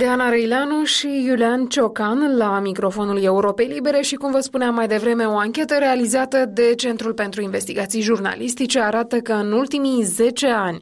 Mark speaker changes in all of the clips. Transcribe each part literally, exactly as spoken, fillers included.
Speaker 1: Diana Răileanu și Iulian Ciocan la microfonul Europei Libere și, cum vă spuneam mai devreme, o anchetă realizată de Centrul pentru Investigații Jurnalistice arată că în ultimii zece ani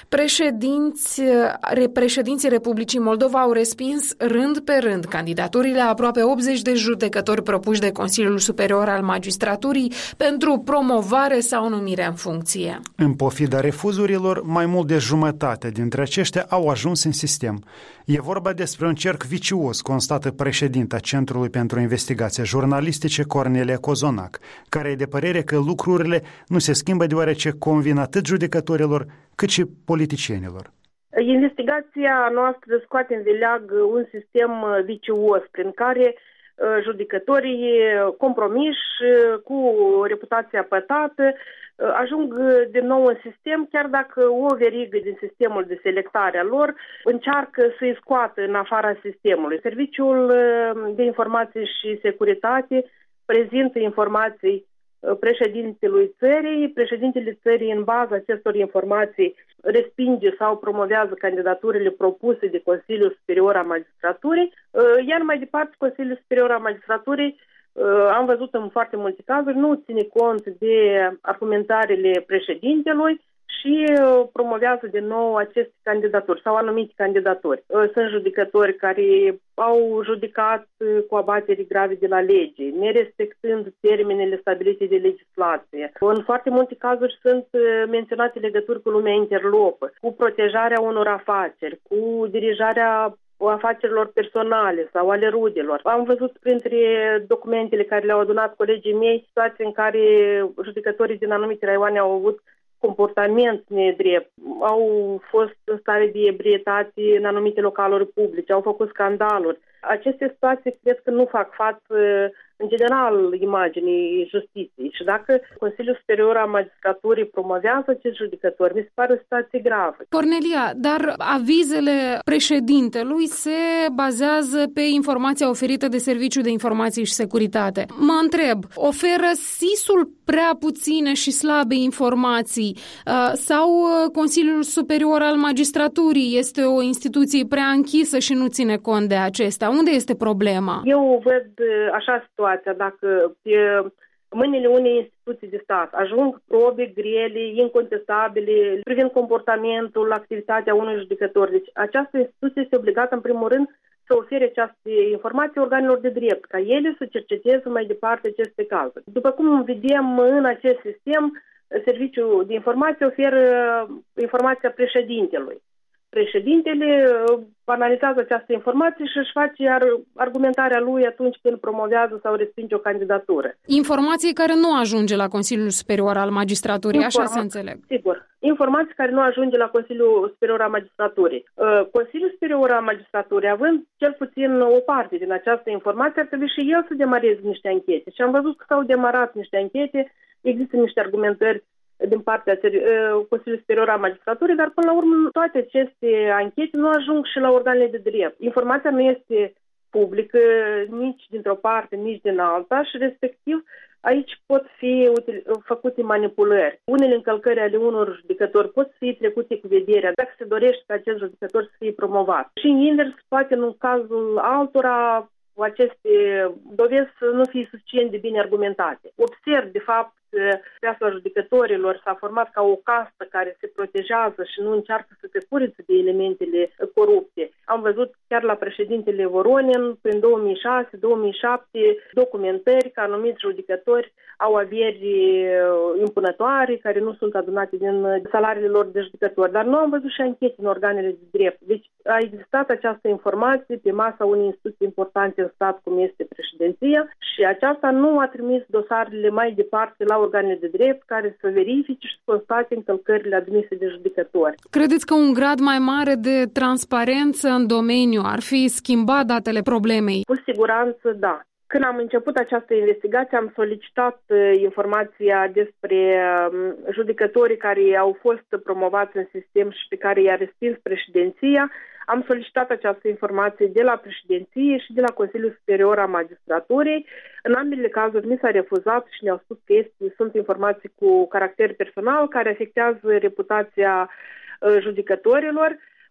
Speaker 1: președinți, președinții Republicii Moldova au respins rând pe rând candidaturile a aproape optzeci de judecători propuși de Consiliul Superior al Magistraturii pentru promovare sau numire în funcție.
Speaker 2: În pofida refuzurilor, mai mult de jumătate dintre aceștia au ajuns în sistem. E vorba despre un cerc vicios, constată președinta Centrului pentru Investigații Jurnalistice, Cornelia Cozonac, care e de părere că lucrurile nu se schimbă deoarece convin atât judecătorilor cât și politicienilor.
Speaker 3: Investigația noastră scoate în vileag un sistem vicios prin care judecătorii compromiși, cu reputația pătată, ajung din nou în sistem, chiar dacă o verigă din sistemul de selectare a lor încearcă să-i scoată în afara sistemului. Serviciul de Informații și Securitate prezintă informații președintelui țării, președintele țării în baza acestor informații respinge sau promovează candidaturile propuse de Consiliul Superior al Magistraturii, iar mai departe Consiliul Superior al Magistraturii, am văzut în foarte multe cazuri, nu ține cont de argumentările președintelui și promovează din nou aceste candidaturi sau anumite candidaturi. Sunt judecători care au judecat cu abateri grave de la lege, nerespectând termenele stabilite de legislație. În foarte multe cazuri sunt menționate legături cu lumea interlopă, cu protejarea unor afaceri, cu dirijarea afacerilor personale sau ale rudelor. Am văzut printre documentele care le-au adunat colegii mei situații în care judecătorii din anumite raioane au avut comportament nedrept, au fost în stare de ebrietate în anumite localuri publice, au făcut scandaluri. Aceste situații cred că nu fac față, în general, imaginii justiției. Și dacă Consiliul Superior al Magistraturii promovează acești judecători, mi se pare o situație gravă.
Speaker 1: Cornelia, dar avizele președintelui se bazează pe informația oferită de Serviciul de Informații și Securitate. Mă întreb, oferă S I S-ul prea puține și slabe informații sau Consiliul Superior al Magistraturii este o instituție prea închisă și nu ține cont de acestea? Unde este problema?
Speaker 3: Eu văd așa situația, dacă pe mâinile unei instituții de stat ajung probe grele, incontestabile, privind comportamentul, activitatea unui judecător. Deci această instituție este obligată, în primul rând, să ofere această informație organelor de drept, ca ele să cerceteze mai departe aceste cazuri. După cum vedem în acest sistem, Serviciul de Informație oferă informația președintelui. Președintele analizează această informație și își face argumentarea lui atunci când promovează sau respinge o candidatură.
Speaker 1: Informații care nu ajunge la Consiliul Superior al Magistraturii, Informa- așa se înțeleg.
Speaker 3: Sigur. Informații care nu ajunge la Consiliul Superior al Magistraturii. Consiliul Superior al Magistraturii, având cel puțin o parte din această informație, ar trebui și el să demareze niște anchete. Și am văzut că s-au demarat niște anchete, există niște argumentări din partea Consiliului Superior al Magistraturii, dar până la urmă toate aceste anchete nu ajung și la organele de drept. Informația nu este publică nici dintr-o parte, nici din alta și respectiv aici pot fi făcute manipulări. Unele încălcări ale unor judecători pot fi trecute cu vederea dacă se dorește ca acest judecător să fie promovat. Și în invers, poate în cazul altora aceste dovezi să nu fie suficient de bine argumentate. Observ, de fapt, preasla judecătorilor s-a format ca o castă care se protejează și nu încearcă să se curățe de elementele corupte. Am văzut chiar la președintele Voronin, prin două mii șase două mii șapte, documentări că anumiți judecători au averi impunătoare care nu sunt adunate din salariile lor de judecători. Dar nu am văzut și anchete în organele de drept. Deci a existat această informație pe masa unei instituții importante în stat, cum este președinția, și aceasta nu a trimis dosarele mai departe la organele de drept care să verifice și să constate încălcările admise de judecători.
Speaker 1: Credeți că un grad mai mare de transparență în domeniu ar fi schimbat datele problemei?
Speaker 3: Cu siguranță, da. Când am început această investigație, am solicitat informația despre judecătorii care au fost promovați în sistem și pe care i-a respins președinția. Am solicitat această informație de la președinție și de la Consiliul Superior al Magistraturii. În ambele cazuri mi s-a refuzat și ne-au spus că este, sunt informații cu caracter personal care afectează reputația judecătorilor.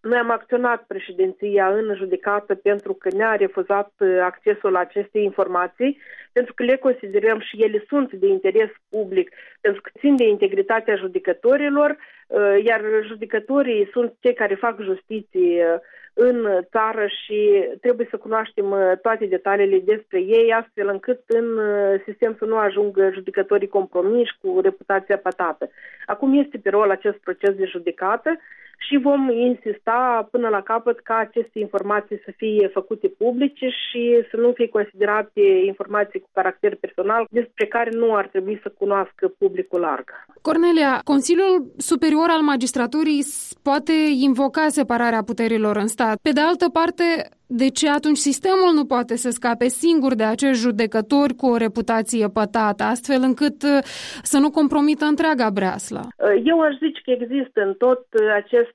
Speaker 3: Noi am acționat președinția în judecată pentru că ne-a refuzat accesul la aceste informații, pentru că le considerăm și ele sunt de interes public, pentru că țin de integritatea judecătorilor, iar judecătorii sunt cei care fac justiție în țară și trebuie să cunoaștem toate detaliile despre ei, astfel încât în sistem să nu ajungă judecătorii compromiși cu reputația pătată. Acum este pe rol acest proces de judecată și vom insista până la capăt ca aceste informații să fie făcute publice și să nu fie considerate informații cu caracter personal despre care nu ar trebui să cunoască publicul larg.
Speaker 1: Cornelia, Consiliul Superior al Magistraturii poate invoca separarea puterilor în stat. Pe de altă parte, de ce atunci sistemul nu poate să scape singur de acești judecători cu o reputație pătată, astfel încât să nu compromită întreaga breaslă?
Speaker 3: Eu aș zice că există în tot acest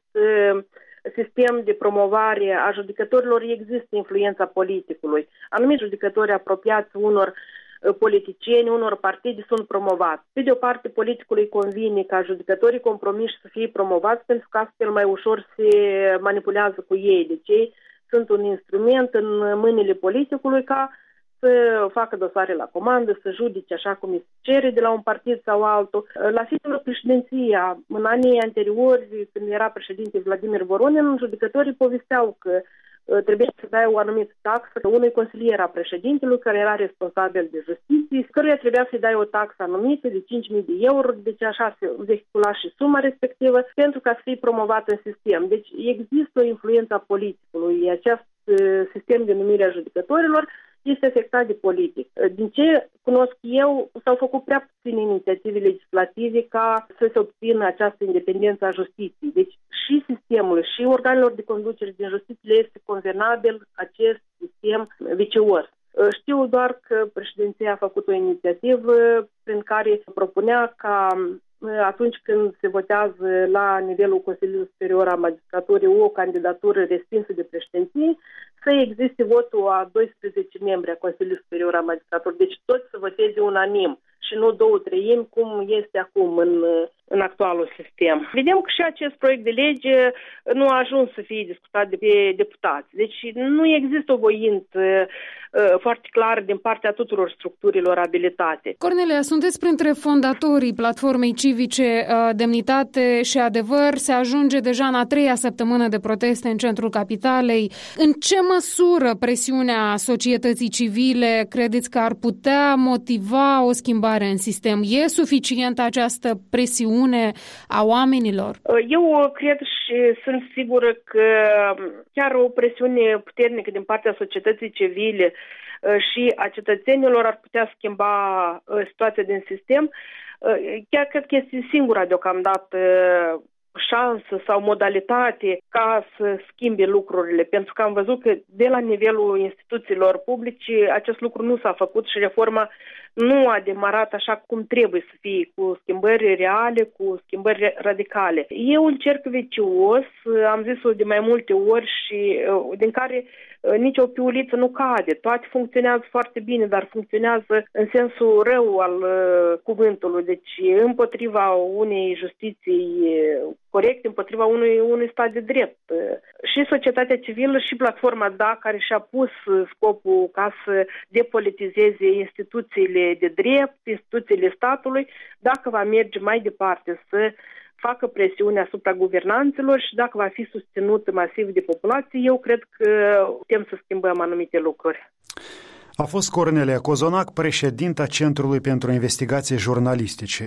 Speaker 3: sistem de promovare a judecătorilor, există influența politicului. Anumiți judecători apropiați unor politicieni, unor partide sunt promovați. Pe de o parte, politicului convine ca judecătorii compromiși să fie promovați pentru că astfel mai ușor se manipulează cu ei. Deci ei sunt un instrument în mâinile politicului ca să facă dosare la comandă, să judece așa cum îi cere de la un partid sau altul. La singură președinția, în anii anteriori, când era președinte Vladimir Voronin, judecătorii povesteau că trebuie să dai o anumită taxă unui consilier a președintelui care era responsabil de justiție, căruia trebuia să-i dai o taxă anumită de cinci mii de euro, deci așa se vehicula și suma respectivă pentru ca să fie promovat în sistem. Deci există o influență a politicului. Acest sistem de numire a judecătorilor este afectat de politic. Din ce cunosc eu, s-au făcut prea puține inițiative legislative ca să se obțină această independență a justiției. Deci și sistemul și organelor de conducere din justiție este convenabil acest sistem vicios. Știu doar că președinția a făcut o inițiativă prin care propunea ca atunci când se votează la nivelul Consiliului Superior al Magistraturii o candidatură respinsă de președinție, să existe votul a doisprezece membri a Consiliului Superior al Magistraturii. Deci toți să voteze unanim și nu două treimi, cum este acum în, în actualul sistem. Vedem că și acest proiect de lege nu a ajuns să fie discutat de deputați. Deci nu există o voință uh, foarte clară din partea tuturor structurilor abilitate.
Speaker 1: Cornelia, sunteți printre fondatorii platformei civice uh, Demnitate și Adevăr. Se ajunge deja în a treia săptămână de proteste în centrul capitalei. În ce măsură presiunea societății civile credeți că ar putea motiva o schimbare în sistem? E suficientă această presiune a oamenilor?
Speaker 3: Eu cred și sunt sigură că chiar o presiune puternică din partea societății civile și a cetățenilor ar putea schimba situația din sistem. Chiar cred că este singura deocamdată șansă sau modalitate ca să schimbe lucrurile, pentru că am văzut că de la nivelul instituțiilor publice acest lucru nu s-a făcut și reforma nu a demarat așa cum trebuie să fie, cu schimbări reale, cu schimbări radicale. E un cerc vicios, am zis-o de mai multe ori și din care nici o piuliță nu cade. Toate funcționează foarte bine, dar funcționează în sensul rău al uh, cuvântului. Deci împotriva unei justiții corecte, împotriva unui, unui stat de drept. Și societatea civilă și platforma D A, care și-a pus scopul ca să depolitizeze instituțiile de drept, instituțiile statului, dacă va merge mai departe să facă presiune asupra guvernanților și dacă va fi susținut masiv de populație, eu cred că putem să schimbăm anumite lucruri.
Speaker 2: A fost Cornelia Cozonac, președinta Centrului pentru Investigații Jurnalistice.